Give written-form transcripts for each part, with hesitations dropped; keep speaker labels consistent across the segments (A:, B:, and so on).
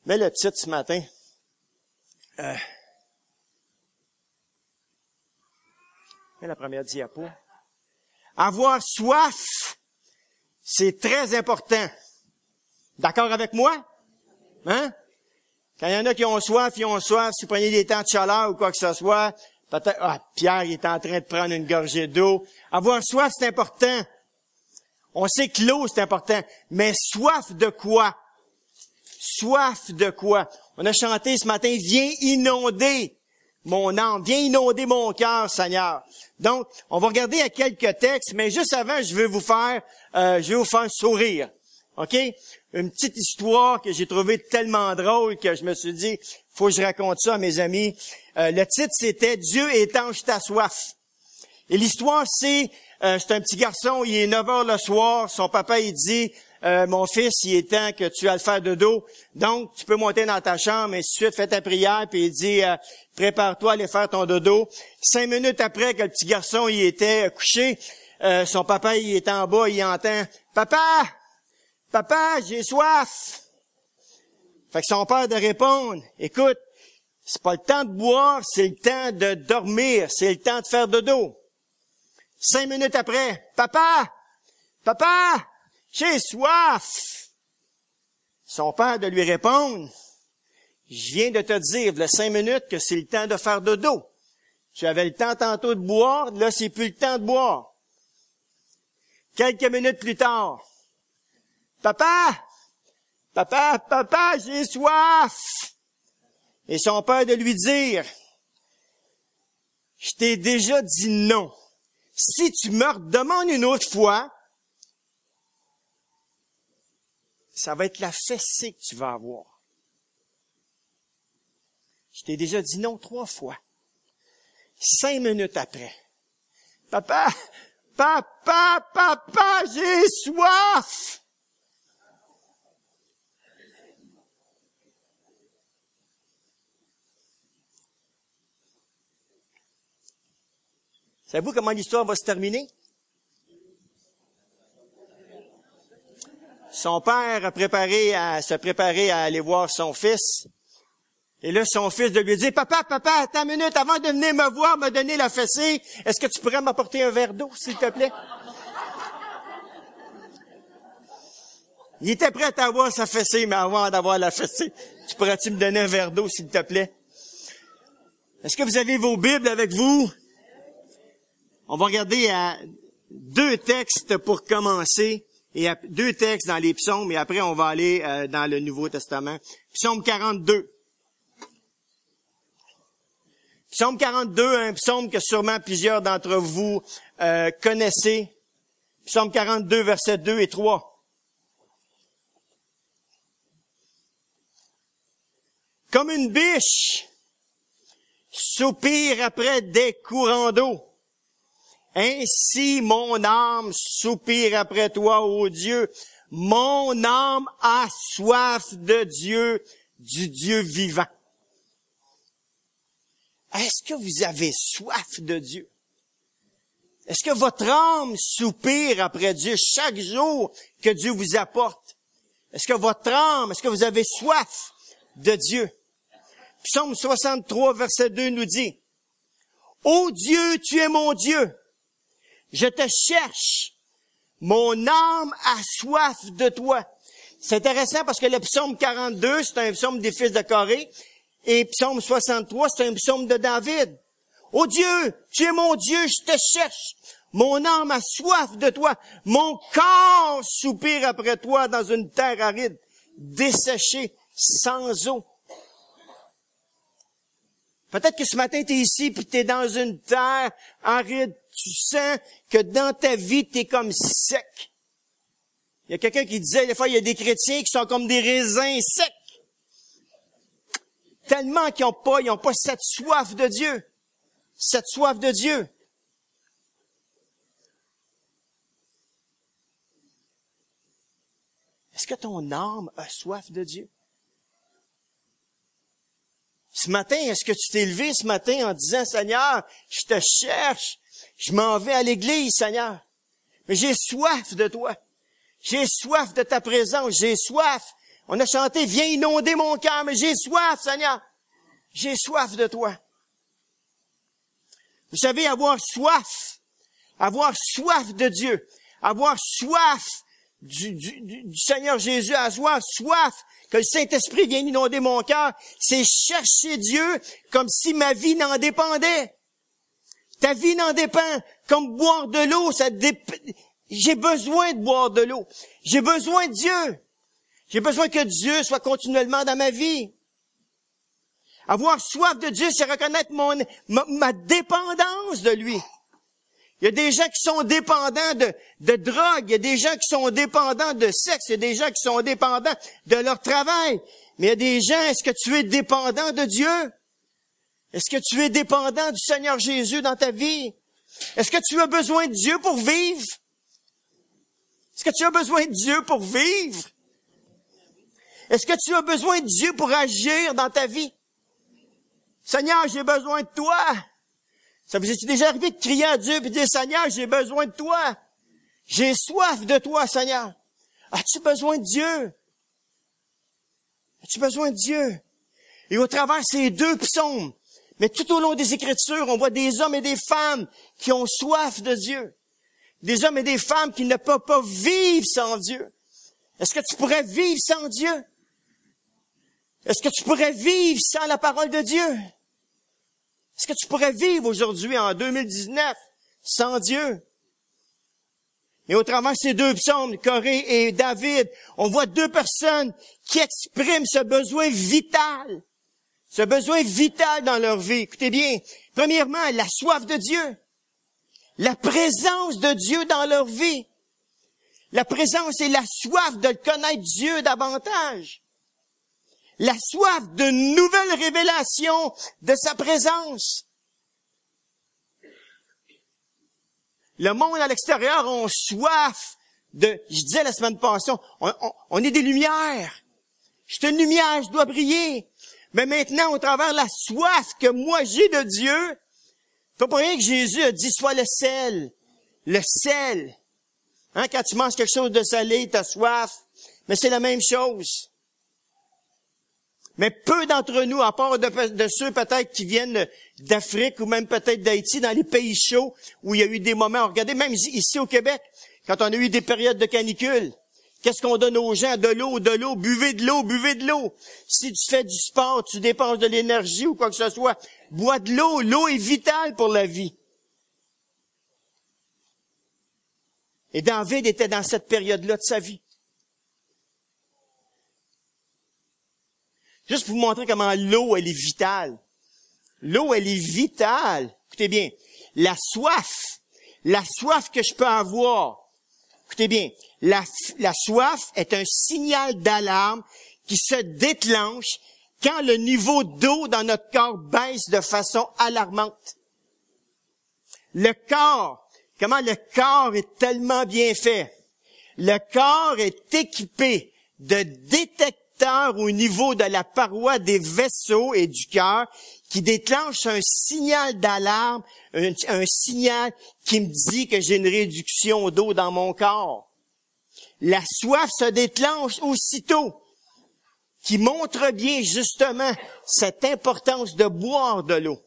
A: Mets le titre ce matin. Mets la première diapo. Avoir soif, c'est très important. D'accord avec moi? Hein? Quand il y en a qui ont soif, ils ont soif. Si vous prenez des temps de chaleur ou quoi que ce soit, peut-être, Pierre, il est en train de prendre une gorgée d'eau. Avoir soif, c'est important. On sait que l'eau, c'est important. Mais soif de quoi? Soif de quoi? On a chanté ce matin, viens inonder mon âme, viens inonder mon cœur, Seigneur. Donc, on va regarder à quelques textes, mais juste avant, je vais vous faire sourire. OK? Une petite histoire que j'ai trouvée tellement drôle que je me suis dit, faut que je raconte ça à mes amis. Le titre, c'était « Dieu étanche ta soif ». Et l'histoire, c'est un petit garçon, il est 9 heures le soir, son papa, il dit « Mon fils, il est temps que tu ailles faire dodo, donc tu peux monter dans ta chambre, et ainsi de suite, fais ta prière, puis il dit « Prépare-toi à aller faire ton dodo ». 5 minutes après que le petit garçon, il était couché, son papa, il est en bas, il entend « Papa! Papa, j'ai soif! » Fait que son père de répondre « Écoute, c'est pas le temps de boire, c'est le temps de dormir, c'est le temps de faire dodo. » 5 minutes après, « Papa! Papa! J'ai soif! » Son père de lui répondre, « Je viens de te dire, il y a 5 minutes, que c'est le temps de faire dodo. Tu avais le temps tantôt de boire, là, c'est plus le temps de boire. » Quelques minutes plus tard, « Papa! Papa! Papa! J'ai soif! » Et son père de lui dire, « Je t'ai déjà dit non. Si tu me redemandes une autre fois, ça va être la fessée que tu vas avoir. Je t'ai déjà dit non 3 fois. 5 minutes après, Papa, papa, papa, j'ai soif! » Savez-vous comment l'histoire va se terminer? Son père se préparait à aller voir son fils. Et là, son fils de lui dire, « Papa, papa, attends une minute, avant de venir me voir, me donner la fessée, est-ce que tu pourrais m'apporter un verre d'eau, s'il te plaît? » Il était prêt à avoir sa fessée, mais avant d'avoir la fessée, tu pourrais-tu me donner un verre d'eau, s'il te plaît? Est-ce que vous avez vos Bibles avec vous? On va regarder à 2 textes pour commencer, et à 2 textes dans les psaumes, et après on va aller dans le Nouveau Testament. Psaume 42. Psaume 42, un psaume que sûrement plusieurs d'entre vous connaissez. Psaume 42, versets 2 et 3. Comme une biche soupire après des courants d'eau, ainsi mon âme soupire après toi, ô Dieu. Mon âme a soif de Dieu, du Dieu vivant. Est-ce que vous avez soif de Dieu? Est-ce que votre âme soupire après Dieu chaque jour que Dieu vous apporte? Est-ce que votre âme, est-ce que vous avez soif de Dieu? Psaume 63, verset 2 nous dit, « Ô Dieu, tu es mon Dieu. Je te cherche. Mon âme a soif de toi. » C'est intéressant parce que le psaume 42, c'est un psaume des fils de Corée, et psaume 63, c'est un psaume de David. « Ô Dieu, tu es mon Dieu, je te cherche. Mon âme a soif de toi. Mon corps soupire après toi dans une terre aride, desséchée, sans eau. » Peut-être que ce matin, tu es ici, puis tu es dans une terre aride. Tu sens que dans ta vie, tu es comme sec. Il y a quelqu'un qui disait, des fois, il y a des chrétiens qui sont comme des raisins secs. Tellement qu'ils n'ont pas cette soif de Dieu. Cette soif de Dieu. Est-ce que ton âme a soif de Dieu? Ce matin, est-ce que tu t'es levé ce matin en disant, « Seigneur, je te cherche, je m'en vais à l'église, Seigneur, mais j'ai soif de toi. J'ai soif de ta présence, j'ai soif On a chanté, viens inonder mon cœur, mais j'ai soif, Seigneur. J'ai soif de toi. Vous savez, avoir soif de Dieu, avoir soif du Seigneur Jésus, avoir soif que le Saint-Esprit vienne inonder mon cœur, c'est chercher Dieu comme si ma vie n'en dépendait. Ta vie n'en dépend. Comme boire de l'eau, j'ai besoin de boire de l'eau. J'ai besoin de Dieu. J'ai besoin que Dieu soit continuellement dans ma vie. Avoir soif de Dieu, c'est reconnaître ma dépendance de lui. Il y a des gens qui sont dépendants de drogue, il y a des gens qui sont dépendants de sexe, il y a des gens qui sont dépendants de leur travail. Mais il y a des gens, est-ce que tu es dépendant de Dieu? Est-ce que tu es dépendant du Seigneur Jésus dans ta vie? Est-ce que tu as besoin de Dieu pour vivre? Est-ce que tu as besoin de Dieu pour vivre? Est-ce que tu as besoin de Dieu pour agir dans ta vie? Seigneur, j'ai besoin de toi. Ça vous est déjà arrivé de crier à Dieu et de dire, Seigneur, j'ai besoin de toi. J'ai soif de toi, Seigneur. As-tu besoin de Dieu? As-tu besoin de Dieu? Et au travers ces deux psaumes, mais tout au long des Écritures, on voit des hommes et des femmes qui ont soif de Dieu. Des hommes et des femmes qui ne peuvent pas vivre sans Dieu. Est-ce que tu pourrais vivre sans Dieu? Est-ce que tu pourrais vivre sans la parole de Dieu? Est-ce que tu pourrais vivre aujourd'hui, en 2019, sans Dieu? Et au travers de ces deux psaumes, Corée et David, on voit deux personnes qui expriment ce besoin vital. Ce besoin vital dans leur vie. Écoutez bien. Premièrement, la soif de Dieu. La présence de Dieu dans leur vie. La présence et la soif de connaître Dieu davantage. La soif de nouvelles révélations de sa présence. Le monde à l'extérieur a soif je disais la semaine passée, on est des lumières. Je suis une lumière, je dois briller. Mais maintenant, au travers de la soif que moi j'ai de Dieu, c'est pas pour rien que Jésus a dit, sois le sel. Le sel. Hein, quand tu manges quelque chose de salé, tu as soif. Mais c'est la même chose. Mais peu d'entre nous, à part de ceux peut-être qui viennent d'Afrique ou même peut-être d'Haïti, dans les pays chauds, où il y a eu des moments, regardez, même ici au Québec, quand on a eu des périodes de canicule, qu'est-ce qu'on donne aux gens? De l'eau, buvez de l'eau, buvez de l'eau. Si tu fais du sport, tu dépenses de l'énergie ou quoi que ce soit, bois de l'eau. L'eau est vitale pour la vie. Et David était dans cette période-là de sa vie. Juste pour vous montrer comment l'eau, elle est vitale. L'eau, elle est vitale. Écoutez bien, la soif que je peux avoir, écoutez bien, la soif est un signal d'alarme qui se déclenche quand le niveau d'eau dans notre corps baisse de façon alarmante. Comment le corps est tellement bien fait. Le corps est équipé de détecteurs au niveau de la paroi des vaisseaux et du cœur qui déclenche un signal d'alarme, un signal qui me dit que j'ai une réduction d'eau dans mon corps. La soif se déclenche aussitôt, qui montre bien justement cette importance de boire de l'eau.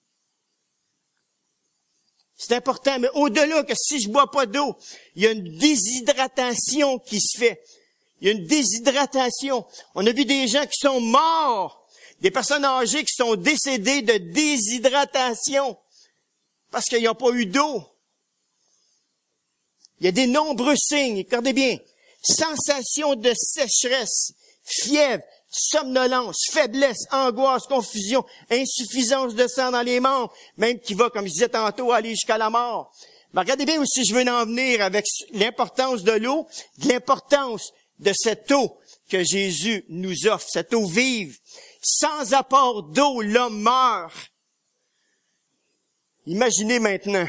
A: C'est important, mais au-delà que si je bois pas d'eau, il y a une déshydratation qui se fait. Il y a une déshydratation. On a vu des gens qui sont morts, des personnes âgées qui sont décédées de déshydratation parce qu'ils n'ont pas eu d'eau. Il y a des nombreux signes, regardez bien, sensation de sécheresse, fièvre, somnolence, faiblesse, angoisse, confusion, insuffisance de sang dans les membres, même qui va, comme je disais tantôt, aller jusqu'à la mort. Mais regardez bien aussi, je veux en venir avec l'importance de l'eau, de l'importance de cette eau que Jésus nous offre, cette eau vive. Sans apport d'eau, l'homme meurt. Imaginez maintenant.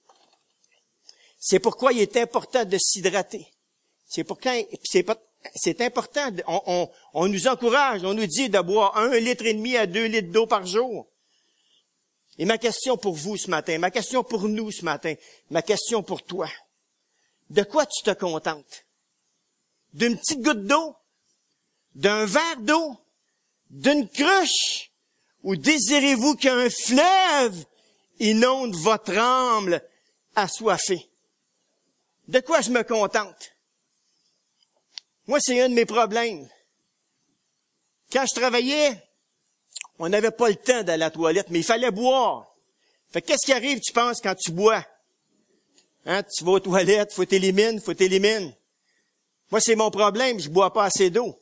A: C'est pourquoi il est important de s'hydrater. C'est important. On nous encourage, on nous dit de boire 1,5 litre à 2 litres d'eau par jour. Et ma question pour vous ce matin, ma question pour nous ce matin, ma question pour toi. De quoi tu te contentes? D'une petite goutte d'eau? d'un verre d'eau, d'une cruche, ou désirez-vous qu'un fleuve inonde votre âme assoiffée? De quoi je me contente? Moi, c'est un de mes problèmes. Quand je travaillais, on n'avait pas le temps d'aller à la toilette, mais il fallait boire. Fait que qu'est-ce qui arrive, tu penses, quand tu bois? Hein, tu vas aux toilettes, faut t'éliminer. Moi, c'est mon problème, je bois pas assez d'eau.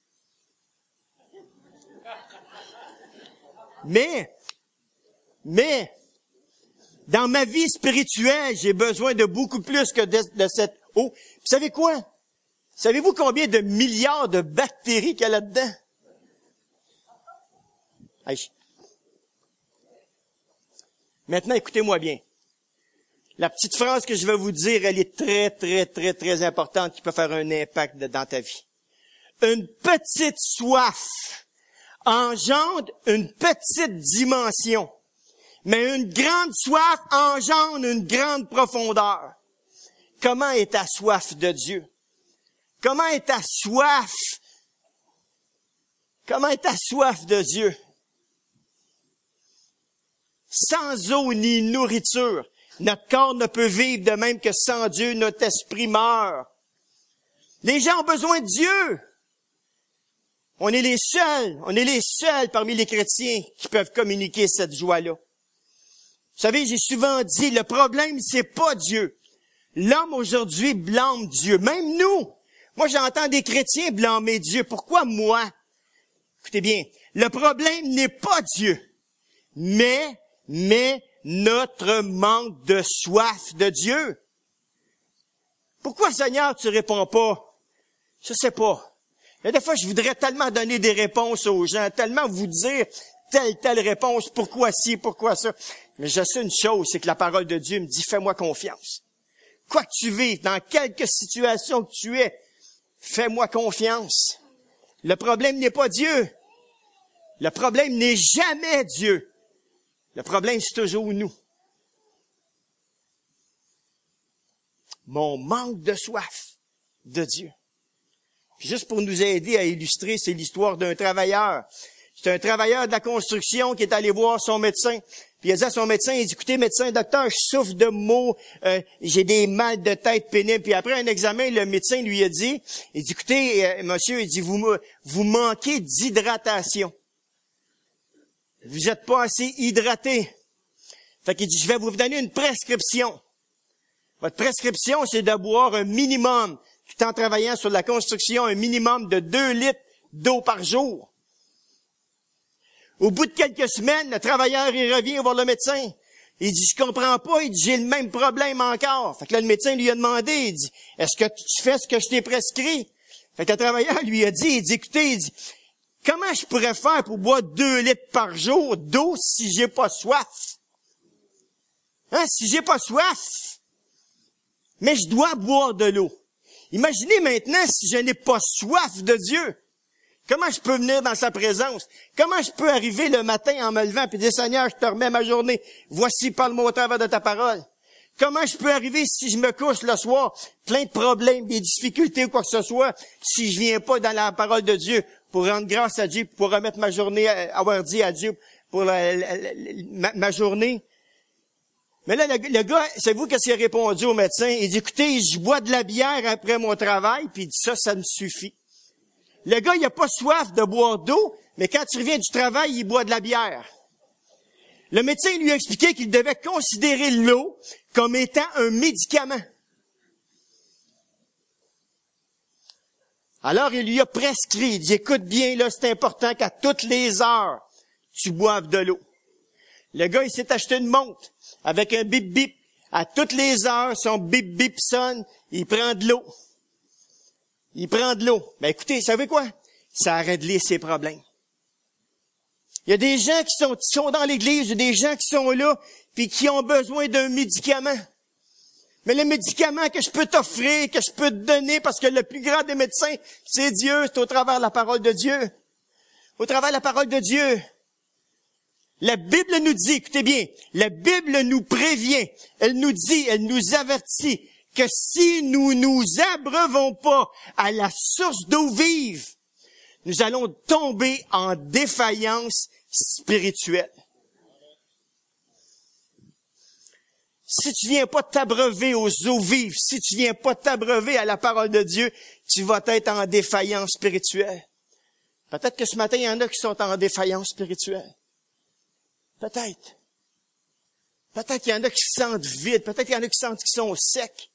A: Mais, dans ma vie spirituelle, j'ai besoin de beaucoup plus que de cette eau. Puis, vous savez quoi? Savez-vous combien de milliards de bactéries qu'il y a là-dedans? Hey. Maintenant, écoutez-moi bien. La petite phrase que je vais vous dire, elle est très, très, très, très importante qui peut faire un impact dans ta vie. Une petite soif engendre une petite dimension, mais une grande soif engendre une grande profondeur. Comment est ta soif de Dieu? Comment est ta soif? Comment est ta soif de Dieu? Sans eau ni nourriture, notre corps ne peut vivre, de même que sans Dieu, notre esprit meurt. Les gens ont besoin de Dieu. On est les seuls parmi les chrétiens qui peuvent communiquer cette joie-là. Vous savez, j'ai souvent dit, le problème, c'est pas Dieu. L'homme aujourd'hui blâme Dieu, même nous. Moi, j'entends des chrétiens blâmer Dieu. Pourquoi moi? Écoutez bien, le problème n'est pas Dieu, mais notre manque de soif de Dieu. Pourquoi, Seigneur, tu réponds pas? Je sais pas. Et des fois, je voudrais tellement donner des réponses aux gens, tellement vous dire telle réponse, pourquoi ci, pourquoi ça. Mais je sais une chose, c'est que la parole de Dieu me dit, fais-moi confiance. Quoi que tu vives, dans quelque situation que tu es, fais-moi confiance. Le problème n'est pas Dieu. Le problème n'est jamais Dieu. Le problème, c'est toujours nous. Mon manque de soif de Dieu. Puis juste pour nous aider à illustrer, c'est l'histoire d'un travailleur. C'est un travailleur de la construction qui est allé voir son médecin. Puis il a dit à son médecin, il dit, écoutez, médecin, docteur, je souffre de maux, j'ai des mal de tête pénibles. Puis après un examen, le médecin lui a dit, il dit, écoutez, monsieur, il dit, vous manquez d'hydratation. Vous n'êtes pas assez hydraté. Fait qu'il dit, je vais vous donner une prescription. Votre prescription, c'est de boire un minimum, tout en travaillant sur la construction, un minimum de 2 litres d'eau par jour. Au bout de quelques semaines, le travailleur, il revient voir le médecin. Il dit, je comprends pas, il dit, j'ai le même problème encore. Fait que là, le médecin lui a demandé, il dit, est-ce que tu fais ce que je t'ai prescrit? Fait que le travailleur lui a dit, écoutez, il dit, comment je pourrais faire pour boire 2 litres par jour d'eau si j'ai pas soif? Hein, si j'ai pas soif? Mais je dois boire de l'eau. Imaginez maintenant si je n'ai pas soif de Dieu. Comment je peux venir dans sa présence? Comment je peux arriver le matin en me levant et dire, Seigneur, je te remets ma journée. Voici, parle-moi au travers de ta parole. Comment je peux arriver si je me couche le soir, plein de problèmes, des difficultés ou quoi que ce soit, si je viens pas dans la parole de Dieu pour rendre grâce à Dieu, pour remettre ma journée, avoir dit à Dieu pour ma journée? Mais là, le gars, savez-vous qu'est-ce qu'il a répondu au médecin? Il dit, écoutez, je bois de la bière après mon travail, puis il dit, ça me suffit. Le gars, il a pas soif de boire d'eau, mais quand il revient du travail, il boit de la bière. Le médecin lui a expliqué qu'il devait considérer l'eau comme étant un médicament. Alors, il lui a prescrit, il dit, écoute bien, là, c'est important qu'à toutes les heures, tu boives de l'eau. Le gars, il s'est acheté une montre avec un bip-bip. À toutes les heures, son bip-bip sonne, il prend de l'eau. Il prend de l'eau. Ben écoutez, vous savez quoi? Ça a réglé ses problèmes. Il y a des gens qui sont dans l'église, il y a des gens qui sont là, puis qui ont besoin d'un médicament. Mais le médicament que je peux t'offrir, que je peux te donner, parce que le plus grand des médecins, c'est Dieu, c'est au travers de la parole de Dieu. Au travers de la parole de Dieu. La Bible nous dit, écoutez bien, la Bible nous prévient, elle nous dit, elle nous avertit que si nous nous abreuvons pas à la source d'eau vive, nous allons tomber en défaillance spirituelle. Si tu viens pas t'abreuver aux eaux vives, si tu viens pas t'abreuver à la parole de Dieu, tu vas être en défaillance spirituelle. Peut-être que ce matin, il y en a qui sont en défaillance spirituelle. Peut-être. Peut-être qu'il y en a qui se sentent vides. Peut-être qu'il y en a qui sentent qu'ils sont secs.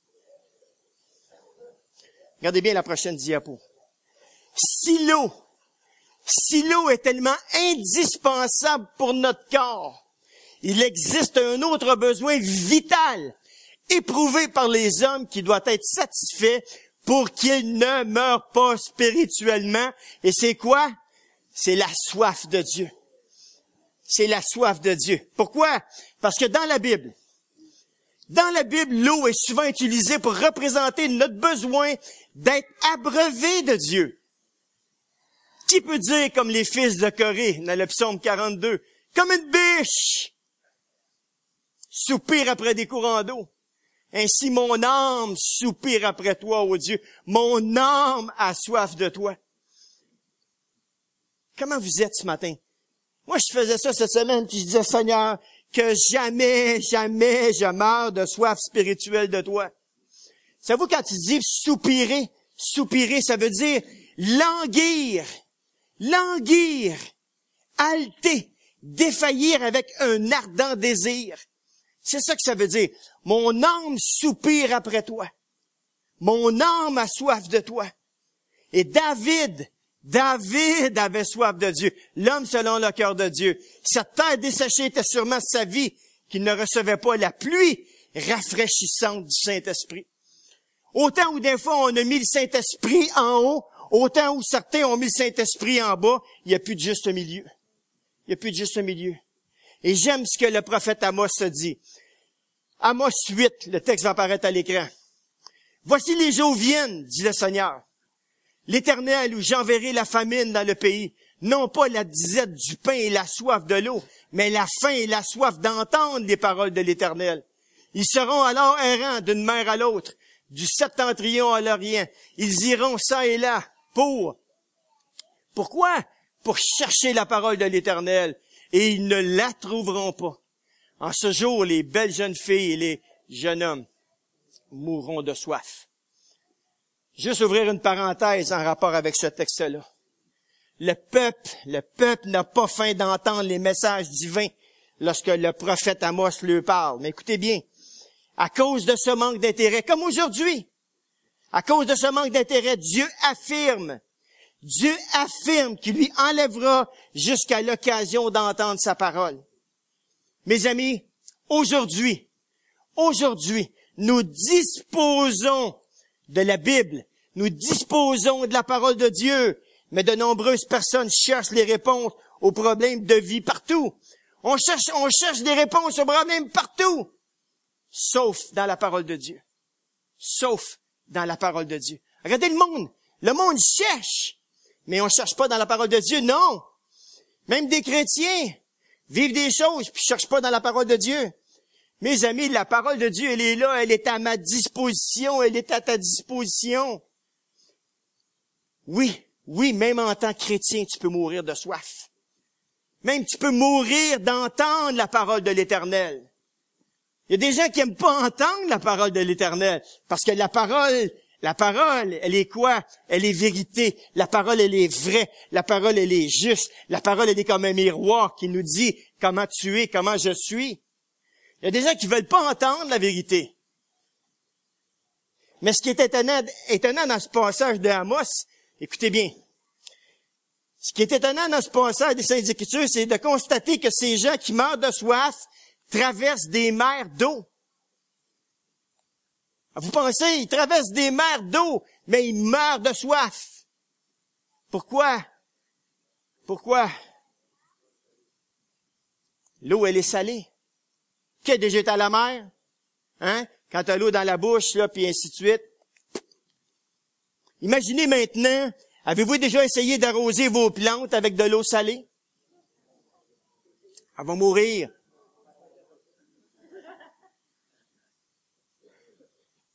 A: Regardez bien la prochaine diapo. Si l'eau est tellement indispensable pour notre corps, il existe un autre besoin vital, éprouvé par les hommes, qui doit être satisfait pour qu'ils ne meurent pas spirituellement. Et c'est quoi? C'est la soif de Dieu. C'est la soif de Dieu. Pourquoi? Parce que dans la Bible, l'eau est souvent utilisée pour représenter notre besoin d'être abreuvé de Dieu. Qui peut dire, comme les fils de Corée, dans le psaume 42, comme une biche soupire après des courants d'eau. Ainsi mon âme soupire après toi, ô Dieu. Mon âme a soif de toi. Comment vous êtes ce matin? Moi, je faisais ça cette semaine, puis je disais, Seigneur, que jamais je meurs de soif spirituelle de toi. Savez-vous, quand il dit soupirer, ça veut dire languir, halter, défaillir avec un ardent désir. C'est ça que ça veut dire. Mon âme soupire après toi. Mon âme a soif de toi. Et David avait soif de Dieu. L'homme selon le cœur de Dieu. Cette terre desséchée était sûrement sa vie, qu'il ne recevait pas la pluie rafraîchissante du Saint-Esprit. Autant où des fois on a mis le Saint-Esprit en haut, autant où certains ont mis le Saint-Esprit en bas, il n'y a plus de juste milieu. Il n'y a plus de juste milieu. Et j'aime ce que le prophète Amos se dit. Amos 8, le texte va apparaître à l'écran. Voici les jours viennent, dit le Seigneur, l'Éternel, où j'enverrai la famine dans le pays, non pas la disette du pain et la soif de l'eau, mais la faim et la soif d'entendre les paroles de l'Éternel. Ils seront alors errants d'une mer à l'autre, du septentrion à l'orient. Ils iront ça et là pourquoi? Pour chercher la parole de l'Éternel, et ils ne la trouveront pas. En ce jour, les belles jeunes filles et les jeunes hommes mourront de soif. Juste ouvrir une parenthèse en rapport avec ce texte-là. Le peuple n'a pas faim d'entendre les messages divins lorsque le prophète Amos lui parle. Mais écoutez bien, à cause de ce manque d'intérêt, comme aujourd'hui, à cause de ce manque d'intérêt, Dieu affirme qu'il lui enlèvera jusqu'à l'occasion d'entendre sa parole. Mes amis, aujourd'hui, nous disposons de la Bible, nous disposons de la parole de Dieu, mais de nombreuses personnes cherchent les réponses aux problèmes de vie partout. On cherche des réponses aux problèmes partout, sauf dans la parole de Dieu. Sauf dans la parole de Dieu. Regardez le monde cherche, mais on cherche pas dans la parole de Dieu, non. Même des chrétiens vivent des choses, puis cherchent pas dans la parole de Dieu. Mes amis, la parole de Dieu, elle est là, elle est à ma disposition, elle est à ta disposition. Oui, même en tant que chrétien, tu peux mourir de soif. Même tu peux mourir d'entendre la parole de l'Éternel. Il y a des gens qui aiment pas entendre la parole de l'Éternel, parce que la parole, elle est quoi? Elle est vérité. La parole, elle est vraie. La parole, elle est juste. La parole, elle est comme un miroir qui nous dit comment tu es, comment je suis. Il y a des gens qui veulent pas entendre la vérité. Mais ce qui est étonnant dans ce passage de Amos, écoutez bien. Ce qui est étonnant dans ce passage des Saintes Écritures, c'est de constater que ces gens qui meurent de soif traversent des mers d'eau. Vous pensez, ils traversent des mers d'eau, mais ils meurent de soif. Pourquoi? L'eau, elle est salée. Qui a déjà été à la mer? Hein? Quand t'as l'eau dans la bouche, là, puis ainsi de suite. Imaginez maintenant, avez-vous déjà essayé d'arroser vos plantes avec de l'eau salée? Elles vont mourir.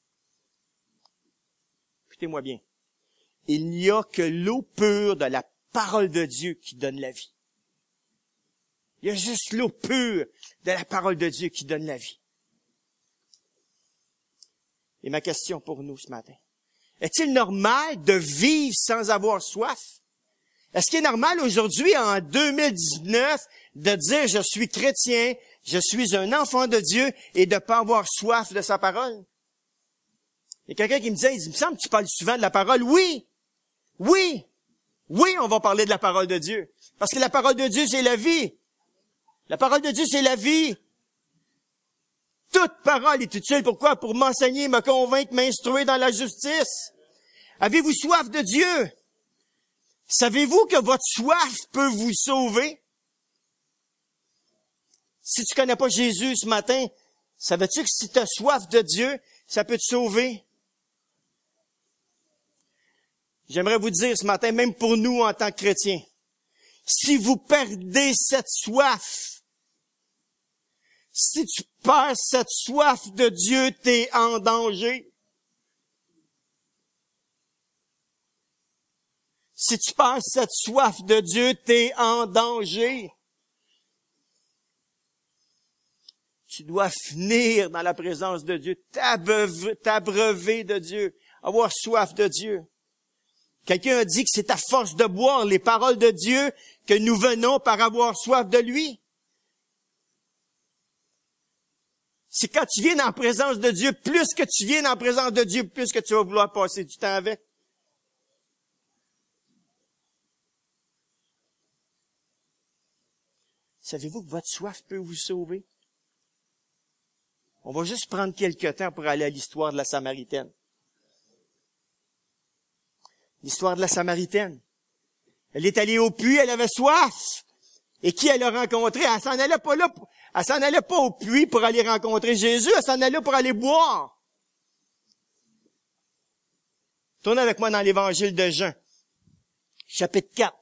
A: Écoutez-moi bien. Il n'y a que l'eau pure de la parole de Dieu qui donne la vie. Il y a juste l'eau pure de la parole de Dieu qui donne la vie. Et ma question pour nous ce matin, est-il normal de vivre sans avoir soif? Est-ce qu'il est normal aujourd'hui, en 2019, de dire « je suis chrétien, je suis un enfant de Dieu » et de ne pas avoir soif de sa parole? Il y a quelqu'un qui me dit « il me semble que tu parles souvent de la parole. » Oui, oui, oui, on va parler de la parole de Dieu. Parce que la parole de Dieu, c'est la vie. La parole de Dieu, c'est la vie. Toute parole est utile. Pourquoi? Pour m'enseigner, me convaincre, m'instruire dans la justice. Avez-vous soif de Dieu? Savez-vous que votre soif peut vous sauver? Si tu connais pas Jésus ce matin, savais-tu que si tu as soif de Dieu, ça peut te sauver? J'aimerais vous dire ce matin, même pour nous en tant que chrétiens, si vous perdez cette soif, si tu perds cette soif de Dieu, t'es en danger. Si tu perds cette soif de Dieu, t'es en danger. Tu dois finir dans la présence de Dieu, t'abreuver de Dieu, avoir soif de Dieu. Quelqu'un a dit que c'est à force de boire les paroles de Dieu que nous venons par avoir soif de lui. C'est quand tu viens dans la présence de Dieu, plus que tu viens dans la présence de Dieu, plus que tu vas vouloir passer du temps avec. Savez-vous que votre soif peut vous sauver? On va juste prendre quelques temps pour aller à l'histoire de la Samaritaine. L'histoire de la Samaritaine. Elle est allée au puits, elle avait soif. Et qui elle a rencontré? Elle s'en allait pas là, elle s'en allait pas au puits pour aller rencontrer Jésus, elle s'en allait pour aller boire. Tournez avec moi dans l'Évangile de Jean, chapitre 4.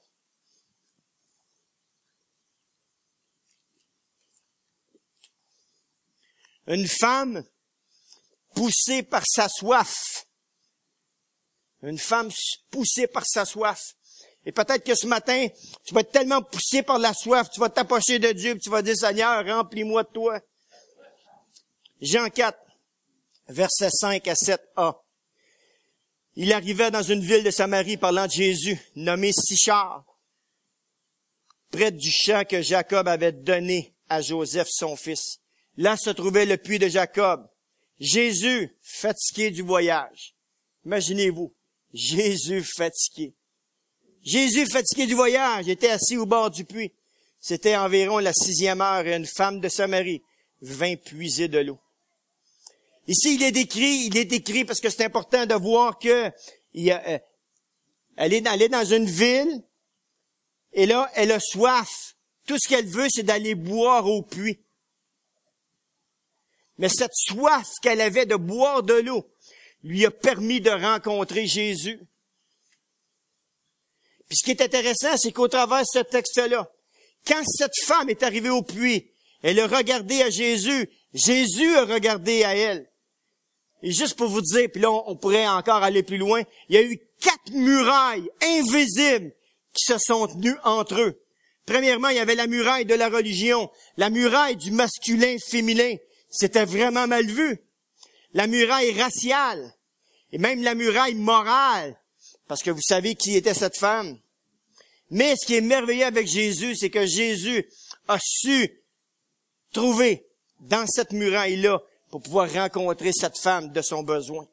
A: Une femme poussée par sa soif. Une femme poussée par sa soif. Et peut-être que ce matin, tu vas être tellement poussé par la soif, tu vas t'approcher de Dieu, et tu vas dire, Seigneur, remplis-moi de toi. Jean 4, versets 5 à 7a. Il arrivait dans une ville de Samarie parlant de Jésus, nommé Sichar, près du champ que Jacob avait donné à Joseph, son fils. Là se trouvait le puits de Jacob. Jésus, fatigué du voyage. Imaginez-vous, Jésus fatigué. Jésus fatigué du voyage, était assis au bord du puits. C'était environ la 6e heure et une femme de Samarie vint puiser de l'eau. Ici, il est décrit parce que c'est important de voir que elle est dans une ville et là, elle a soif. Tout ce qu'elle veut, c'est d'aller boire au puits. Mais cette soif qu'elle avait de boire de l'eau lui a permis de rencontrer Jésus. Puis ce qui est intéressant, c'est qu'au travers de ce texte-là, quand cette femme est arrivée au puits, elle a regardé à Jésus, Jésus a regardé à elle. Et juste pour vous dire, puis là on pourrait encore aller plus loin, il y a eu 4 murailles invisibles qui se sont tenues entre eux. Premièrement, il y avait la muraille de la religion, la muraille du masculin-féminin. C'était vraiment mal vu. La muraille raciale et même la muraille morale, parce que vous savez qui était cette femme. Mais ce qui est merveilleux avec Jésus, c'est que Jésus a su trouver dans cette muraille-là pour pouvoir rencontrer cette femme de son besoin.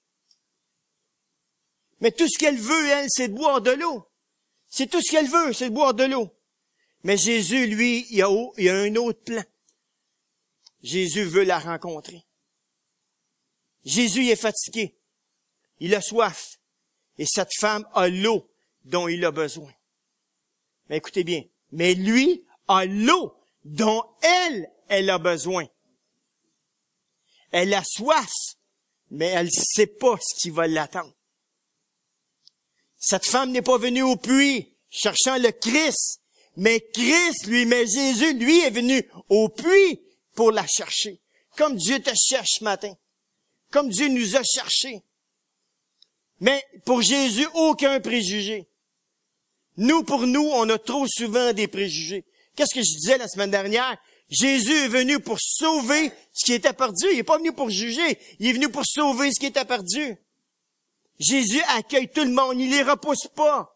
A: Mais tout ce qu'elle veut, elle, c'est de boire de l'eau. C'est tout ce qu'elle veut, c'est de boire de l'eau. Mais Jésus, lui, il a un autre plan. Jésus veut la rencontrer. Jésus il est fatigué. Il a soif. Et cette femme a l'eau dont il a besoin. Mais écoutez bien. Mais lui a l'eau dont elle a besoin. Elle a soif, mais elle ne sait pas ce qui va l'attendre. Cette femme n'est pas venue au puits cherchant le Christ. Mais Jésus, lui, est venu au puits pour la chercher. Comme Dieu te cherche ce matin. Comme Dieu nous a cherchés. Mais pour Jésus, aucun préjugé. Nous, pour nous, on a trop souvent des préjugés. Qu'est-ce que je disais la semaine dernière? Jésus est venu pour sauver ce qui était perdu. Il n'est pas venu pour juger. Il est venu pour sauver ce qui était perdu. Jésus accueille tout le monde. Il les repousse pas.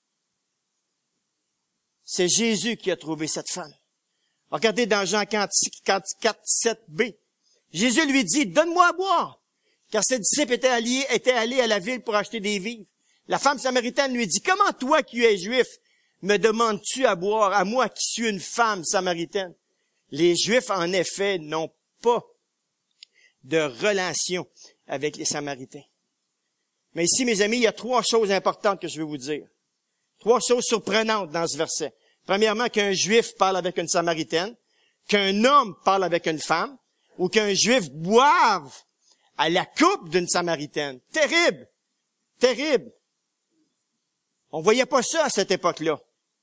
A: C'est Jésus qui a trouvé cette femme. Regardez dans Jean 4, 7b. Jésus lui dit, donne-moi à boire. Car ses disciples étaient allés à la ville pour acheter des vivres. La femme samaritaine lui dit, comment toi qui es juif, me demandes-tu à boire, à moi qui suis une femme samaritaine? Les Juifs, en effet, n'ont pas de relation avec les Samaritains. Mais ici, mes amis, il y a 3 choses importantes que je vais vous dire. 3 choses surprenantes dans ce verset. Premièrement, qu'un Juif parle avec une Samaritaine, qu'un homme parle avec une femme, ou qu'un Juif boive à la coupe d'une Samaritaine. Terrible! Terrible! On voyait pas ça à cette époque-là.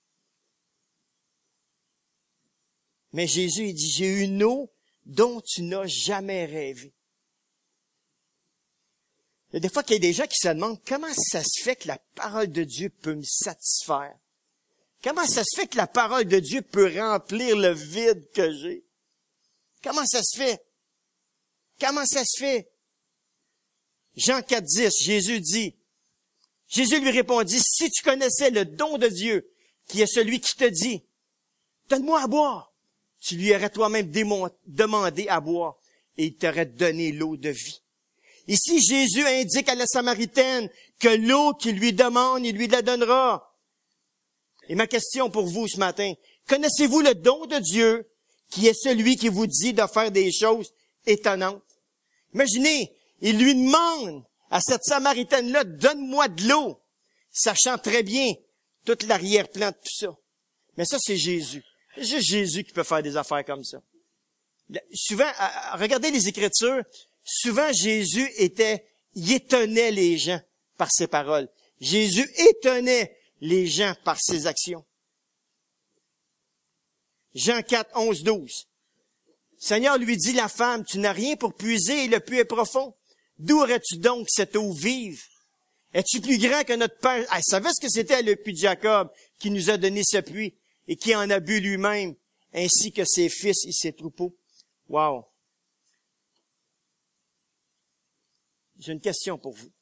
A: Mais Jésus, il dit, j'ai une eau dont tu n'as jamais rêvé. Il y a des fois qu'il y a des gens qui se demandent comment ça se fait que la parole de Dieu peut me satisfaire. Comment ça se fait que la parole de Dieu peut remplir le vide que j'ai? Comment ça se fait? Comment ça se fait? Jean 4,10, Jésus lui répondit, si tu connaissais le don de Dieu, qui est celui qui te dit, donne-moi à boire, tu lui aurais toi-même demandé à boire et il t'aurait donné l'eau de vie. Ici, Jésus indique à la Samaritaine que l'eau qu'il lui demande, il lui la donnera. Et ma question pour vous ce matin, connaissez-vous le don de Dieu qui est celui qui vous dit de faire des choses étonnantes? Imaginez, il lui demande à cette Samaritaine-là, donne-moi de l'eau, sachant très bien toute l'arrière-plan de tout ça. Mais ça, c'est Jésus. C'est juste Jésus qui peut faire des affaires comme ça. Souvent, regardez les Écritures, souvent Jésus il étonnait les gens par ses paroles. Jésus étonnait les gens par ses actions. Jean 4, 11, 12. Seigneur lui dit, la femme, tu n'as rien pour puiser et le puits est profond. D'où aurais-tu donc cette eau vive? Es-tu plus grand que notre père? Elle savait ce que c'était le puits de Jacob qui nous a donné ce puits et qui en a bu lui-même, ainsi que ses fils et ses troupeaux. Wow! J'ai une question pour vous.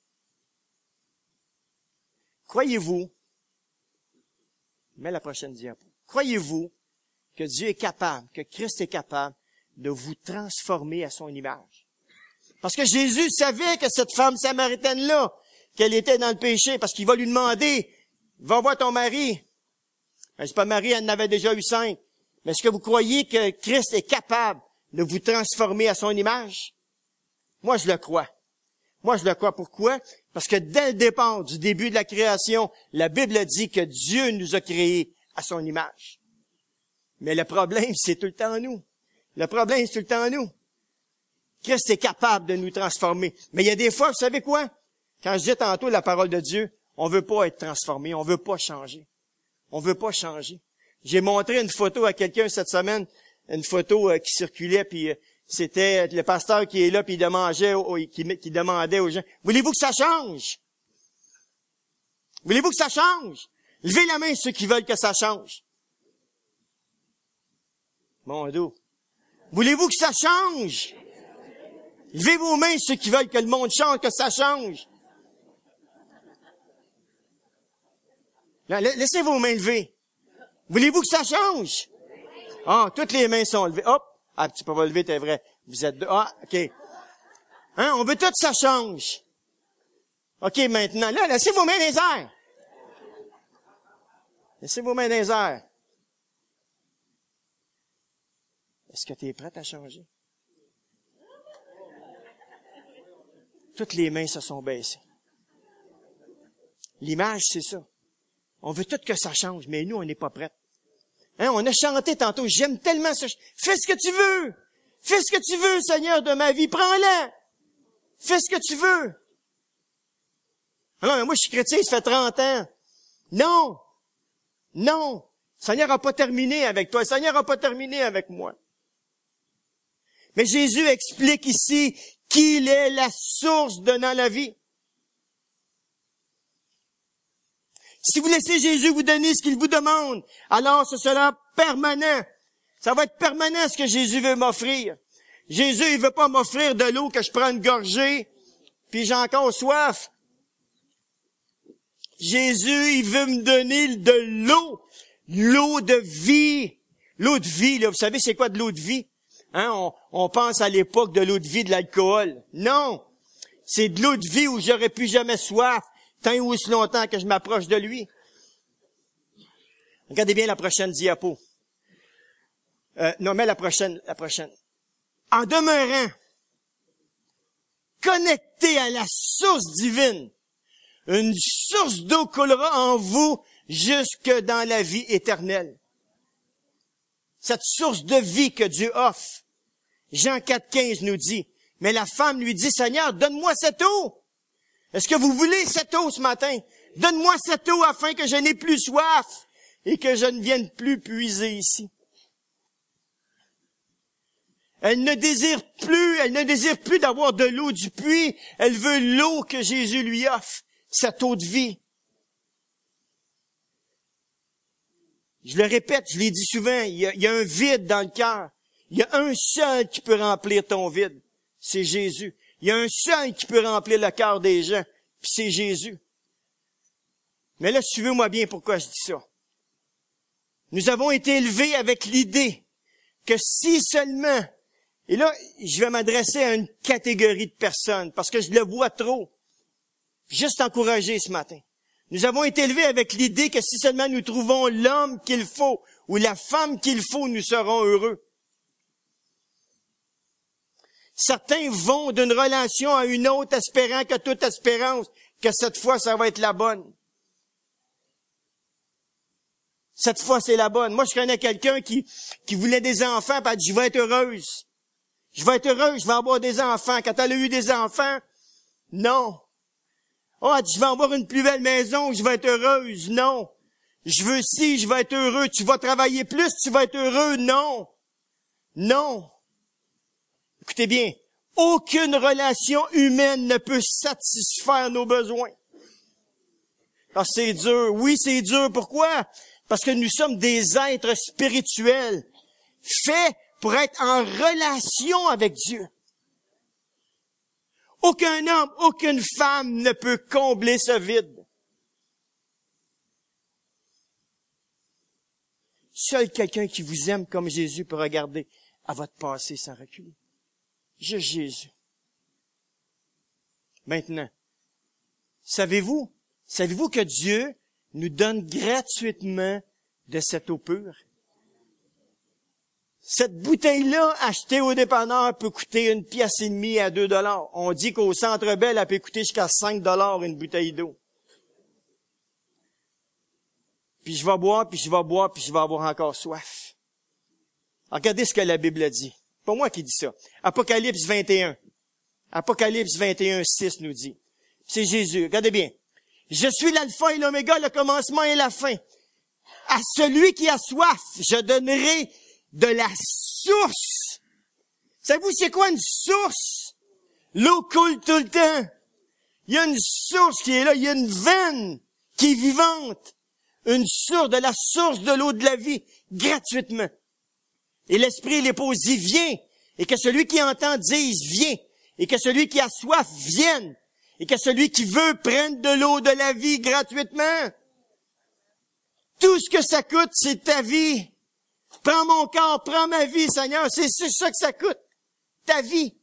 A: Croyez-vous, mets la prochaine diapo, croyez-vous que Dieu est capable, que Christ est capable de vous transformer à son image? Parce que Jésus savait que cette femme samaritaine-là, qu'elle était dans le péché, parce qu'il va lui demander, va voir ton mari. Ben, c'est pas Marie, elle en avait déjà eu 5. Mais est-ce que vous croyez que Christ est capable de vous transformer à son image? Moi, je le crois. Moi, je le crois. Pourquoi? Parce que dès le départ, du début de la création, la Bible dit que Dieu nous a créés à son image. Mais le problème, c'est tout le temps nous. Le problème, c'est tout le temps nous. Christ est capable de nous transformer. Mais il y a des fois, vous savez quoi? Quand je disais tantôt la parole de Dieu, on veut pas être transformé, on veut pas changer. On veut pas changer. J'ai montré une photo à quelqu'un cette semaine, une photo qui circulait, puis c'était le pasteur qui est là, puis qui demandait aux gens, voulez-vous que ça change? Voulez-vous que ça change? Levez la main ceux qui veulent que ça change. Mon dos. Voulez-vous que ça change? Levez vos mains ceux qui veulent que le monde change, que ça change. Laissez vos mains levées. Voulez-vous que ça change? Ah, toutes les mains sont levées. Hop! Ah, tu peux pas lever, t'es vrai. Vous êtes deux. Ah, OK. Hein, on veut tout que ça change. OK, maintenant. Là, laissez vos mains dans les airs. Laissez vos mains dans les airs. Est-ce que tu es prête à changer? Toutes les mains se sont baissées. L'image, c'est ça. On veut tout que ça change, mais nous, on n'est pas prêts. Hein, on a chanté tantôt, j'aime tellement ça. Fais ce que tu veux. Fais ce que tu veux, Seigneur, de ma vie. Prends-la. Fais ce que tu veux. Alors, mais moi, je suis chrétien, ça fait 30 ans. Non. Non. Le Seigneur n'a pas terminé avec toi. Le Seigneur n'a pas terminé avec moi. Mais Jésus explique ici qu'il est la source donnant la vie. Si vous laissez Jésus vous donner ce qu'il vous demande, alors ce sera permanent. Ça va être permanent ce que Jésus veut m'offrir. Jésus, il veut pas m'offrir de l'eau que je prends une gorgée, puis j'ai encore soif. Jésus, il veut me donner de l'eau de vie. L'eau de vie, là, vous savez c'est quoi de l'eau de vie? Hein, on pense à l'époque de l'eau de vie, de l'alcool. Non! C'est de l'eau de vie où j'aurais plus jamais soif, tant ou aussi longtemps que je m'approche de lui. Regardez bien la prochaine diapo. Mais la prochaine. En demeurant connecté à la source divine, une source d'eau coulera en vous jusque dans la vie éternelle. Cette source de vie que Dieu offre. Jean 4,15 nous dit, mais la femme lui dit, Seigneur, donne-moi cette eau. Est-ce que vous voulez cette eau ce matin? Donne-moi cette eau afin que je n'ai plus soif et que je ne vienne plus puiser ici. Elle ne désire plus d'avoir de l'eau du puits. Elle veut l'eau que Jésus lui offre, cette eau de vie. Je le répète, je l'ai dit souvent, il y a un vide dans le cœur. Il y a un seul qui peut remplir ton vide, c'est Jésus. Il y a un seul qui peut remplir le cœur des gens, puis c'est Jésus. Mais là, suivez-moi bien pourquoi je dis ça. Nous avons été élevés avec l'idée que si seulement, et là, je vais m'adresser à une catégorie de personnes, parce que je le vois trop, juste encourager ce matin. Nous avons été élevés avec l'idée que si seulement nous trouvons l'homme qu'il faut, ou la femme qu'il faut, nous serons heureux. Certains vont d'une relation à une autre espérant que toute espérance, que cette fois, ça va être la bonne. Cette fois, c'est la bonne. Moi, je connais quelqu'un qui voulait des enfants, puis elle dit, je vais être heureuse. Je vais être heureuse, je vais avoir des enfants. Quand elle a eu des enfants, non. Oh, elle dit, je vais avoir une plus belle maison, je vais être heureuse. Non. Je veux ci, je vais être heureux. Tu vas travailler plus, tu vas être heureux. Non. Non. Écoutez bien, aucune relation humaine ne peut satisfaire nos besoins. Ah, c'est dur. Oui, c'est dur. Pourquoi? Parce que nous sommes des êtres spirituels, faits pour être en relation avec Dieu. Aucun homme, aucune femme ne peut combler ce vide. Seul quelqu'un qui vous aime comme Jésus peut regarder à votre passé sans reculer. Juste Jésus. Maintenant, savez-vous que Dieu nous donne gratuitement de cette eau pure? Cette bouteille-là, achetée au dépanneur, peut coûter 1,5 pièce à 2 $. On dit qu'au Centre Bell, elle peut coûter jusqu'à 5 $ une bouteille d'eau. Puis je vais boire, puis je vais boire, puis je vais avoir encore soif. Regardez ce que la Bible a dit. Pas moi qui dis ça. Apocalypse 21. Apocalypse 21, 6 nous dit. C'est Jésus. Regardez bien. Je suis l'alpha et l'oméga, le commencement et la fin. À celui qui a soif, je donnerai de la source. Savez-vous c'est quoi une source? L'eau coule tout le temps. Il y a une source qui est là. Il y a une veine qui est vivante. Une source, de la source de l'eau de la vie, gratuitement. Et l'Esprit et l'Épouse dit, viens. Et que celui qui entend dise, viens. Et que celui qui a soif vienne. Et que celui qui veut prenne de l'eau de la vie gratuitement. Tout ce que ça coûte, c'est ta vie. Prends mon corps, prends ma vie, Seigneur. C'est ça que ça coûte. Ta vie.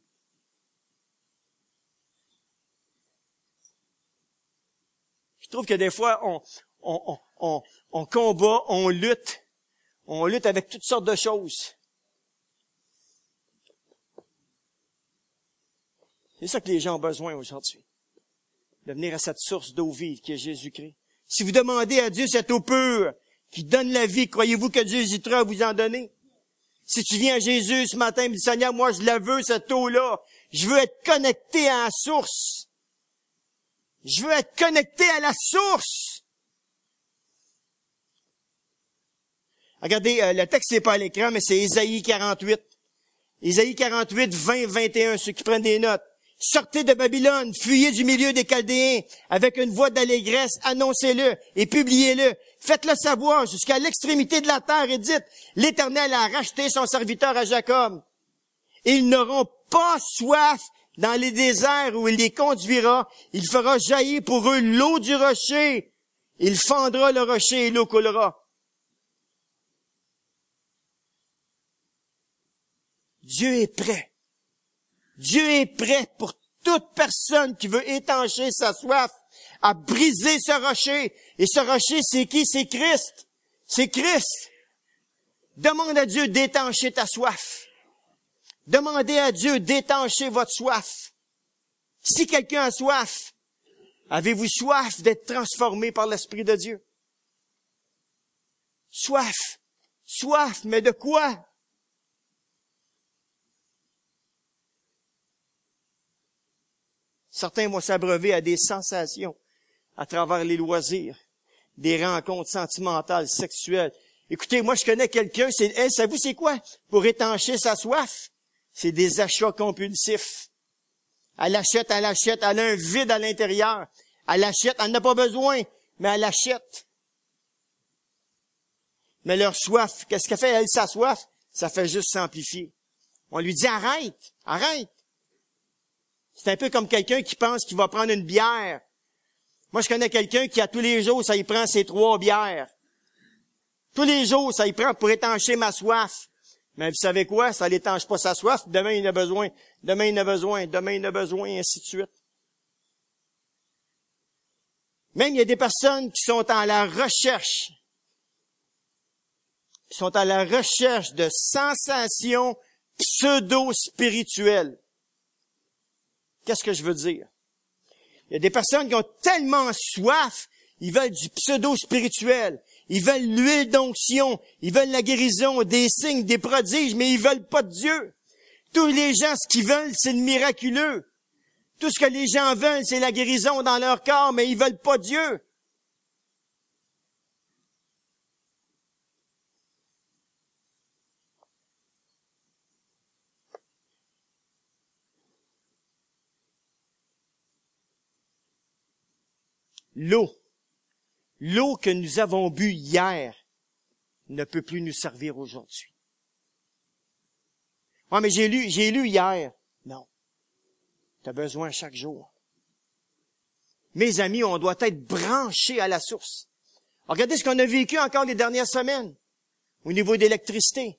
A: Je trouve que des fois, on combat, on lutte avec toutes sortes de choses. C'est ça que les gens ont besoin aujourd'hui. De venir à cette source d'eau vive qui est Jésus-Christ. Si vous demandez à Dieu cette eau pure qui donne la vie, croyez-vous que Dieu hésitera à vous en donner? Si tu viens à Jésus ce matin et me dis, Seigneur, moi je la veux, cette eau-là. Je veux être connecté à la source. Je veux être connecté à la source. Regardez, le texte n'est pas à l'écran, mais c'est Ésaïe 48. Ésaïe 48, 20, 21, ceux qui prennent des notes. Sortez de Babylone, fuyez du milieu des Chaldéens, avec une voix d'allégresse, annoncez-le et publiez-le. Faites-le savoir jusqu'à l'extrémité de la terre et dites, l'Éternel a racheté son serviteur à Jacob. Ils n'auront pas soif dans les déserts où il les conduira. Il fera jaillir pour eux l'eau du rocher. Il fendra le rocher et l'eau coulera. Dieu est prêt. Dieu est prêt pour toute personne qui veut étancher sa soif à briser ce rocher. Et ce rocher, c'est qui? C'est Christ. C'est Christ. Demande à Dieu d'étancher ta soif. Demandez à Dieu d'étancher votre soif. Si quelqu'un a soif, avez-vous soif d'être transformé par l'Esprit de Dieu? Soif. Soif, mais de quoi? Certains vont s'abreuver à des sensations à travers les loisirs, des rencontres sentimentales, sexuelles. Écoutez, moi je connais quelqu'un, savez-vous c'est quoi? Pour étancher sa soif, c'est des achats compulsifs. Elle achète, elle a un vide à l'intérieur. Elle achète, elle n'a pas besoin, mais elle achète. Mais leur soif, qu'est-ce qu'elle fait, elle, sa soif? Ça fait juste s'amplifier. On lui dit, arrête, arrête. C'est un peu comme quelqu'un qui pense qu'il va prendre une bière. Moi, je connais quelqu'un qui, à tous les jours, ça y prend ses 3 bières. Tous les jours, ça y prend pour étancher ma soif. Mais vous savez quoi? Ça n'étanche pas sa soif. Demain, il en a besoin. Demain, il en a besoin. Demain, il en a besoin, et ainsi de suite. Même, il y a des personnes qui sont à la recherche. Qui sont à la recherche de sensations pseudo-spirituelles. Qu'est-ce que je veux dire? Il y a des personnes qui ont tellement soif, ils veulent du pseudo-spirituel, ils veulent l'huile d'onction, ils veulent la guérison, des signes, des prodiges, mais ils veulent pas de Dieu. Tous les gens, ce qu'ils veulent, c'est le miraculeux. Tout ce que les gens veulent, c'est la guérison dans leur corps, mais ils veulent pas Dieu. L'eau que nous avons bue hier ne peut plus nous servir aujourd'hui. Ouais, mais j'ai lu hier. Non. Tu as besoin chaque jour. Mes amis, on doit être branchés à la source. Regardez ce qu'on a vécu encore les dernières semaines au niveau d'électricité.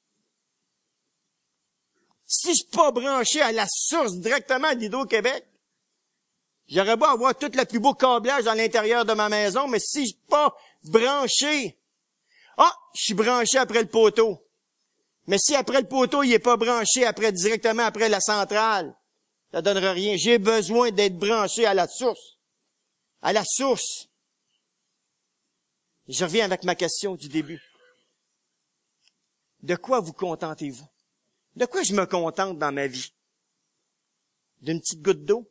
A: Si je suis pas branché à la source directement d'Hydro-Québec, j'aurais beau avoir tout le plus beau câblage à l'intérieur de ma maison, mais si je suis pas branché, je suis branché après le poteau. Mais si après le poteau, il est pas branché directement après la centrale, ça donnera rien. J'ai besoin d'être branché à la source. À la source. Je reviens avec ma question du début. De quoi vous contentez-vous? De quoi je me contente dans ma vie? D'une petite goutte d'eau?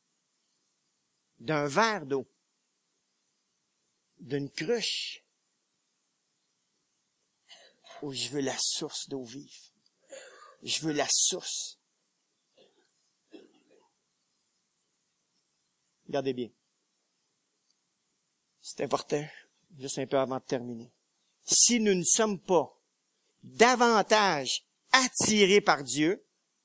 A: D'un verre d'eau? D'une cruche? Ou je veux la source d'eau vive? Je veux la source. Regardez bien. C'est important, juste un peu avant de terminer. Si nous ne sommes pas davantage attirés par Dieu,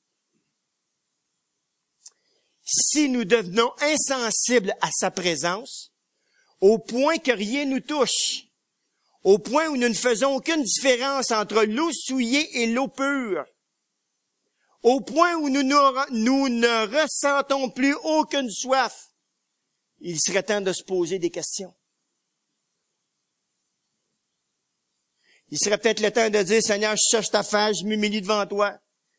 A: si nous devenons insensibles à sa présence, au point que rien nous touche, au point où nous ne faisons aucune différence entre l'eau souillée et l'eau pure, au point où nous ne ressentons plus aucune soif, il serait temps de se poser des questions. Il serait peut-être le temps de dire, Seigneur, je cherche ta face, je m'humilie devant toi.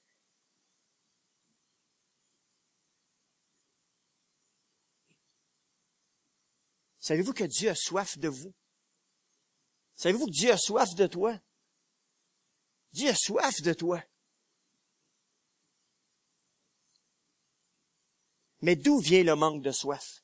A: Savez-vous que Dieu a soif de vous? Savez-vous que Dieu a soif de toi? Dieu a soif de toi. Mais d'où vient le manque de soif?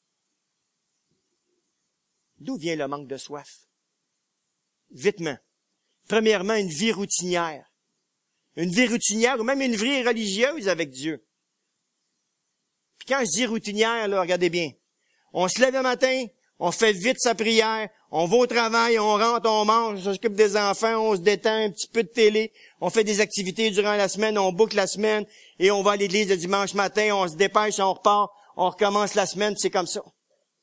A: D'où vient le manque de soif? Vitement. Premièrement, une vie routinière. Une vie routinière ou même une vie religieuse avec Dieu. Puis quand je dis routinière, là, regardez bien. On se lève le matin, on fait vite sa prière, on va au travail, on rentre, on mange, on s'occupe des enfants, on se détend, un petit peu de télé, on fait des activités durant la semaine, on boucle la semaine, et on va à l'église le dimanche matin, on se dépêche, on repart, on recommence la semaine, c'est comme ça.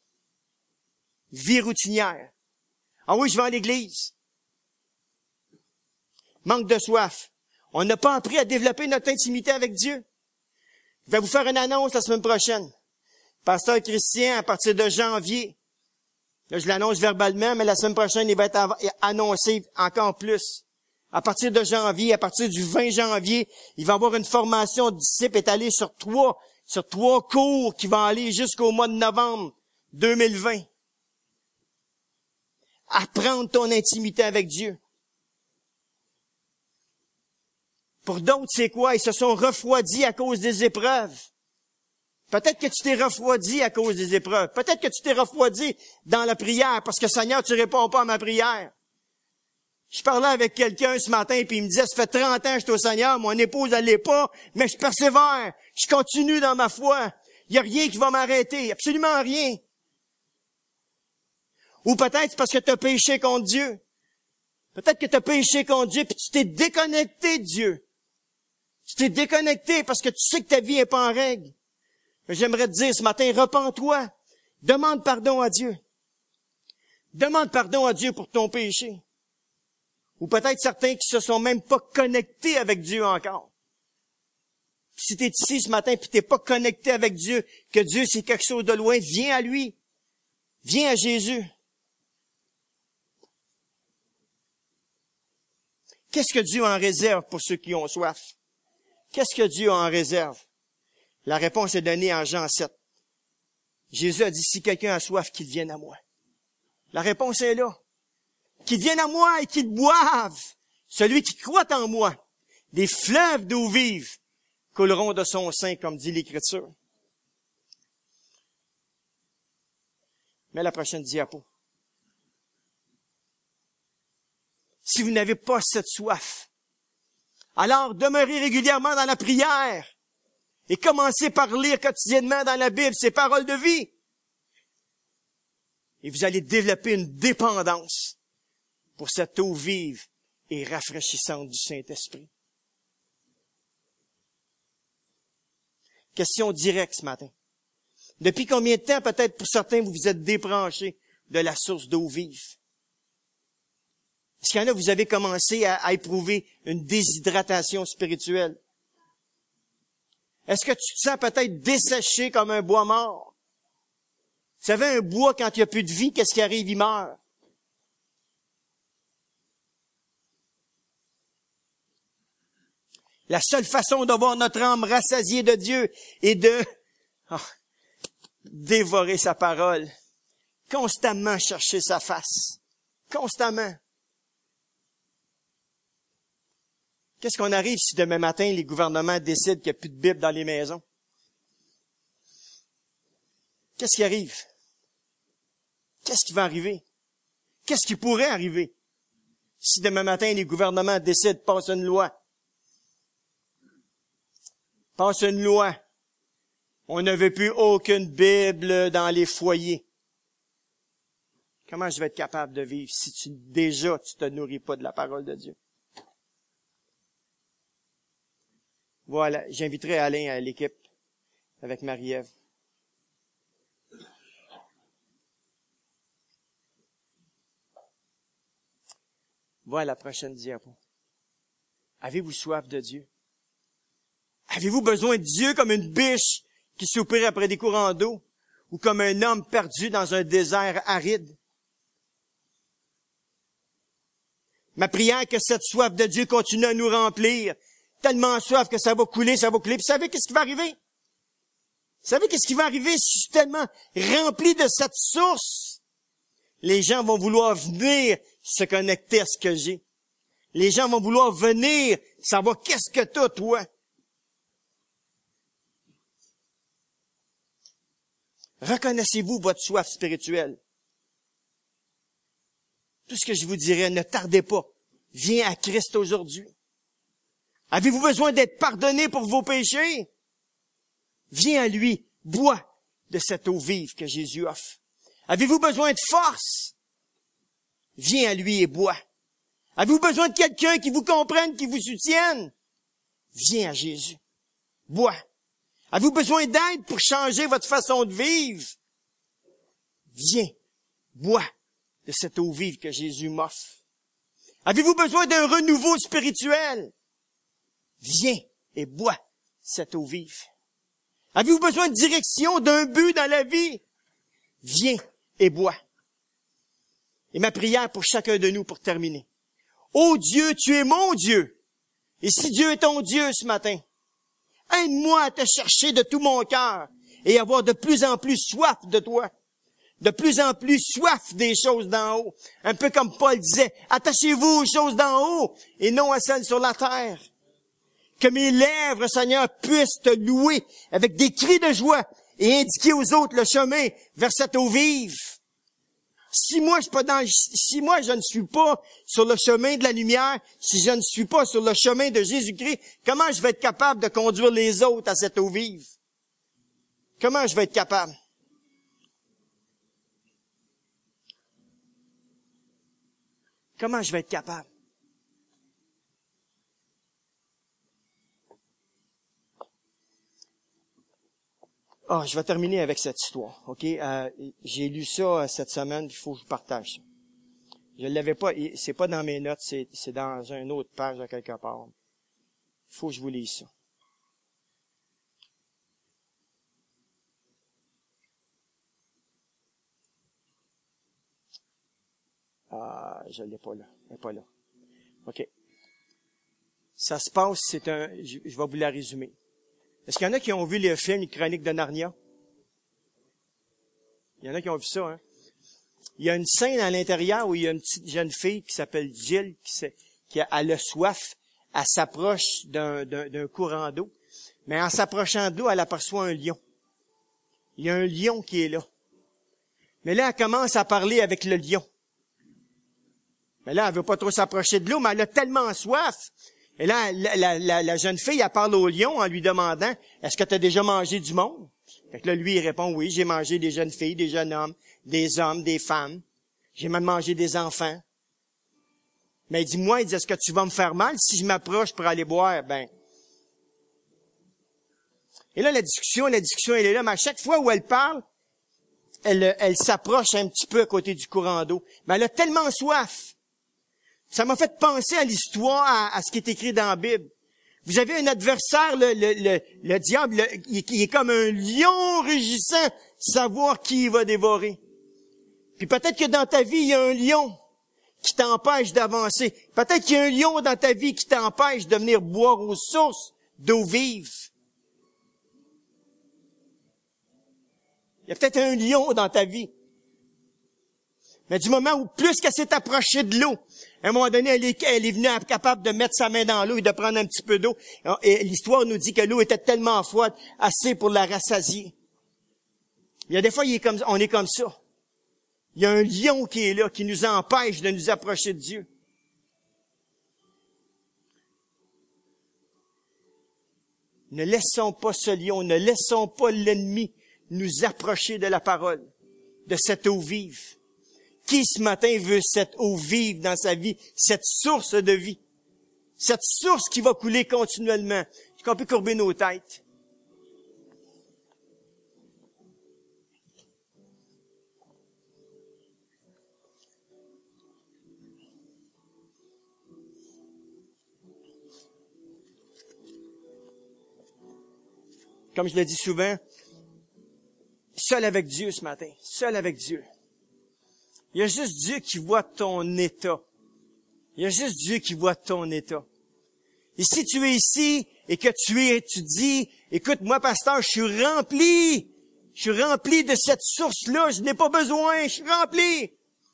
A: Vie routinière. Ah oui, je vais à l'église. Manque de soif. On n'a pas appris à développer notre intimité avec Dieu. Je vais vous faire une annonce la semaine prochaine. Pasteur Christian, à partir de janvier, là, je l'annonce verbalement, mais la semaine prochaine, il va être annoncé encore plus. À partir de janvier, à partir du 20 janvier, il va y avoir une formation de disciples étalée sur trois cours qui vont aller jusqu'au mois de novembre 2020. Apprendre ton intimité avec Dieu. Pour d'autres, c'est quoi? Ils se sont refroidis à cause des épreuves. Peut-être que tu t'es refroidi à cause des épreuves. Peut-être que tu t'es refroidi dans la prière parce que Seigneur, tu réponds pas à ma prière. Je parlais avec quelqu'un ce matin puis il me disait, ça fait 30 ans que je suis au Seigneur, mon épouse, elle l'est pas, mais je persévère. Je continue dans ma foi. Il y a rien qui va m'arrêter. Absolument rien. Ou peut-être parce que tu as péché contre Dieu. Peut-être que tu as péché contre Dieu puis tu t'es déconnecté de Dieu. Tu t'es déconnecté parce que tu sais que ta vie est pas en règle. J'aimerais te dire ce matin, repens-toi. Demande pardon à Dieu. Demande pardon à Dieu pour ton péché. Ou peut-être certains qui se sont même pas connectés avec Dieu encore. Si tu es ici ce matin et tu n'es pas connecté avec Dieu, que Dieu c'est quelque chose de loin, viens à lui. Viens à Jésus. Qu'est-ce que Dieu en réserve pour ceux qui ont soif? Qu'est-ce que Dieu en réserve? La réponse est donnée en Jean 7. Jésus a dit, si quelqu'un a soif, qu'il vienne à moi. La réponse est là. Qu'il vienne à moi et qu'il boive. Celui qui croit en moi, des fleuves d'eau vive couleront de son sein, comme dit l'Écriture. Mais la prochaine diapo. Si vous n'avez pas cette soif, alors demeurez régulièrement dans la prière et commencez par lire quotidiennement dans la Bible ces paroles de vie. Et vous allez développer une dépendance pour cette eau vive et rafraîchissante du Saint-Esprit. Question directe ce matin. Depuis combien de temps, peut-être pour certains, vous vous êtes débranchés de la source d'eau vive? Est-ce qu'il y en a, vous avez commencé à éprouver une déshydratation spirituelle? Est-ce que tu te sens peut-être desséché comme un bois mort? Vous savez, un bois, quand il n'y a plus de vie, qu'est-ce qui arrive? Il meurt. La seule façon d'avoir notre âme rassasiée de Dieu est de dévorer sa parole. Constamment chercher sa face. Constamment. Qu'est-ce qu'on arrive si demain matin, les gouvernements décident qu'il n'y a plus de Bible dans les maisons? Qu'est-ce qui arrive? Qu'est-ce qui va arriver? Qu'est-ce qui pourrait arriver si demain matin, les gouvernements décident de passer une loi? Passe une loi. On ne veut plus aucune Bible dans les foyers. Comment je vais être capable de vivre si tu te nourris pas de la parole de Dieu? Voilà, j'inviterai Alain à l'équipe avec Marie-Ève. Voilà la prochaine diapo. Avez-vous soif de Dieu? Avez-vous besoin de Dieu comme une biche qui soupire après des courants d'eau ou comme un homme perdu dans un désert aride? Ma prière est que cette soif de Dieu continue à nous remplir. Tellement soif que ça va couler, ça va couler. Puis vous savez qu'est-ce qui va arriver? Vous savez qu'est-ce qui va arriver si je suis tellement rempli de cette source? Les gens vont vouloir venir se connecter à ce que j'ai. Les gens vont vouloir venir savoir qu'est-ce que t'as, toi. Reconnaissez-vous votre soif spirituelle? Tout ce que je vous dirais, ne tardez pas. Viens à Christ aujourd'hui. Avez-vous besoin d'être pardonné pour vos péchés? Viens à lui Bois de cette eau vive que Jésus offre. Avez-vous besoin de force? Viens à lui et bois. Avez-vous besoin de quelqu'un qui vous comprenne, qui vous soutienne? Viens à Jésus. Bois. Avez-vous besoin d'aide pour changer votre façon de vivre? Viens. Bois de cette eau vive que Jésus m'offre. Avez-vous besoin d'un renouveau spirituel? Viens et bois cette eau vive. Avez-vous besoin de direction, d'un but dans la vie? Viens et bois. Et ma prière pour chacun de nous pour terminer. Ô Dieu, tu es mon Dieu. Et si Dieu est ton Dieu ce matin, aide-moi à te chercher de tout mon cœur et avoir de plus en plus soif de toi. De plus en plus soif des choses d'en haut. Un peu comme Paul disait, attachez-vous aux choses d'en haut et non à celles sur la terre. Que mes lèvres, Seigneur, puissent te louer avec des cris de joie et indiquer aux autres le chemin vers cette eau vive. Si moi je ne suis pas sur le chemin de la lumière, si je ne suis pas sur le chemin de Jésus-Christ, comment je vais être capable de conduire les autres à cette eau vive? Comment je vais être capable? Comment je vais être capable? Je vais terminer avec cette histoire, ok? J'ai lu ça cette semaine, il faut que je partage ça. Je l'avais pas, c'est pas dans mes notes, c'est dans une autre page à quelque part. Il faut que je vous lise ça. Je l'ai pas là, elle est pas là. Ok. Ça se passe, je vais vous la résumer. Est-ce qu'il y en a qui ont vu le film « Les Chroniques de Narnia » ? Il y en a qui ont vu ça, hein? Il y a une scène à l'intérieur où il y a une petite jeune fille qui s'appelle Jill, qui a le soif. Elle s'approche d'un courant d'eau. Mais en s'approchant de l'eau, elle aperçoit un lion. Il y a un lion qui est là. Mais là, elle commence à parler avec le lion. Mais là, elle veut pas trop s'approcher de l'eau, mais elle a tellement soif. Et là, la jeune fille, elle parle au lion en lui demandant, « Est-ce que tu as déjà mangé du monde? » Fait que là, lui, il répond, « Oui, j'ai mangé des jeunes filles, des jeunes hommes, des femmes. J'ai même mangé des enfants. » Mais il dit, « Moi, il dit, est-ce que tu vas me faire mal si je m'approche pour aller boire? » Et là, la discussion, elle est là, mais à chaque fois où elle parle, elle s'approche un petit peu à côté du courant d'eau. Mais elle a tellement soif. Ça m'a fait penser à l'histoire, à ce qui est écrit dans la Bible. Vous avez un adversaire, le diable, il est comme un lion rugissant, savoir qui il va dévorer. Puis peut-être que dans ta vie, il y a un lion qui t'empêche d'avancer. Peut-être qu'il y a un lion dans ta vie qui t'empêche de venir boire aux sources d'eau vive. Il y a peut-être un lion dans ta vie. Mais du moment où plus qu'elle s'est approchée de l'eau, à un moment donné, elle est venue capable de mettre sa main dans l'eau et de prendre un petit peu d'eau. Et l'histoire nous dit que l'eau était tellement froide, assez pour la rassasier. Il y a des fois, on est comme ça. Il y a un lion qui est là, qui nous empêche de nous approcher de Dieu. Ne laissons pas ce lion, ne laissons pas l'ennemi nous approcher de la parole, de cette eau vive. Qui ce matin veut cette eau vive dans sa vie, cette source de vie, cette source qui va couler continuellement? Est-ce qu'on peut courber nos têtes? Comme je le dis souvent, seul avec Dieu ce matin, seul avec Dieu. Il y a juste Dieu qui voit ton état. Il y a juste Dieu qui voit ton état. Et si tu es ici et que tu dis, écoute, moi, pasteur, je suis rempli de cette source-là, je n'ai pas besoin, je suis rempli.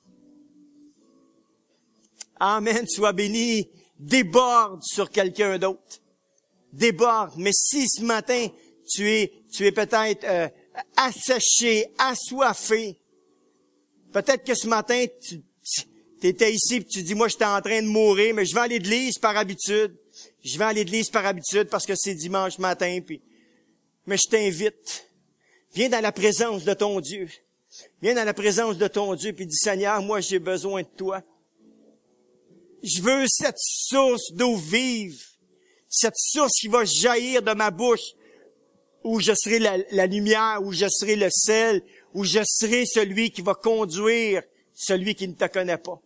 A: Amen, sois béni, déborde sur quelqu'un d'autre. Déborde. Mais si ce matin, tu es peut-être asséché, assoiffé, peut-être que ce matin, tu étais ici et tu dis, moi, j'étais en train de mourir, mais je vais à l'église par habitude. Je vais à l'église par habitude parce que c'est dimanche matin. Mais je t'invite Viens dans la présence de ton Dieu. Viens dans la présence de ton Dieu, puis dis, Seigneur, moi, j'ai besoin de toi. Je veux cette source d'eau vive, cette source qui va jaillir de ma bouche, où je serai la lumière, où je serai le sel, où je serai celui qui va conduire celui qui ne te connaît pas.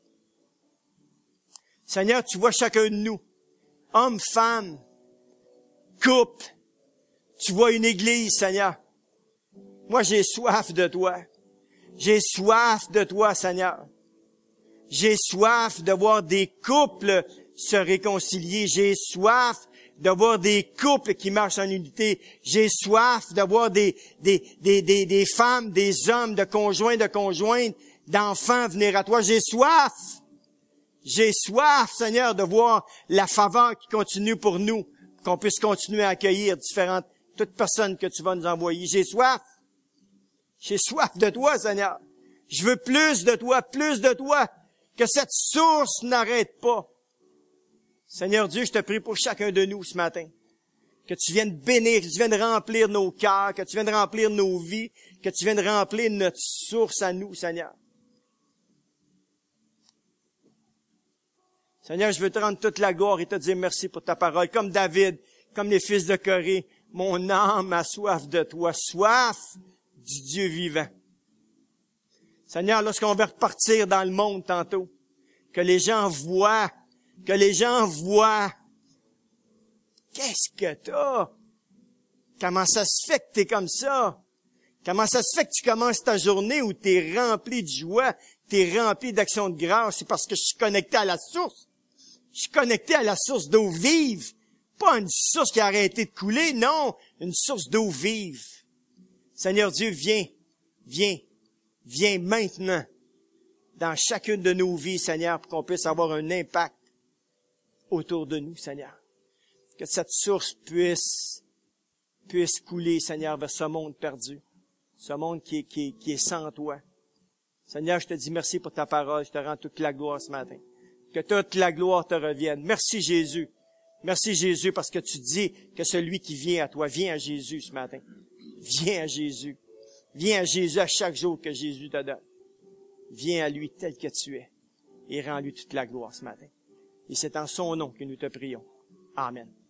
A: Seigneur, tu vois chacun de nous, hommes, femmes, couple. Tu vois une église, Seigneur. Moi, j'ai soif de toi. J'ai soif de toi, Seigneur. J'ai soif de voir des couples se réconcilier. J'ai soif de voir des couples qui marchent en unité. J'ai soif de voir des femmes, des hommes, de conjoints, d'enfants venir à toi. J'ai soif. J'ai soif, Seigneur, de voir la faveur qui continue pour nous, qu'on puisse continuer à accueillir toutes personnes que tu vas nous envoyer. J'ai soif. J'ai soif de toi, Seigneur. Je veux plus de toi, que cette source n'arrête pas. Seigneur Dieu, je te prie pour chacun de nous ce matin, que tu viennes bénir, que tu viennes remplir nos cœurs, que tu viennes remplir nos vies, que tu viennes remplir notre source à nous, Seigneur. Seigneur, je veux te rendre toute la gloire et te dire merci pour ta parole. Comme David, comme les fils de Corée, mon âme a soif de toi, soif du Dieu vivant. Seigneur, lorsqu'on va repartir dans le monde tantôt, que les gens voient, qu'est-ce que t'as? Comment ça se fait que t'es comme ça? Comment ça se fait que tu commences ta journée où t'es rempli de joie, t'es rempli d'action de grâce? C'est parce que je suis connecté à la source. Je suis connecté à la source d'eau vive. Pas une source qui a arrêté de couler, non, une source d'eau vive. Seigneur Dieu, viens maintenant dans chacune de nos vies, Seigneur, pour qu'on puisse avoir un impact autour de nous, Seigneur. Que cette source puisse couler, Seigneur, vers ce monde perdu, ce monde qui est sans toi. Seigneur, je te dis merci pour ta parole, je te rends toute la gloire ce matin. Que toute la gloire te revienne. Merci Jésus. Merci Jésus parce que tu dis que celui qui vient à toi, vient à Jésus ce matin. Viens à Jésus. Viens à Jésus à chaque jour que Jésus te donne. Viens à lui tel que tu es et rends-lui toute la gloire ce matin. Et c'est en son nom que nous te prions. Amen.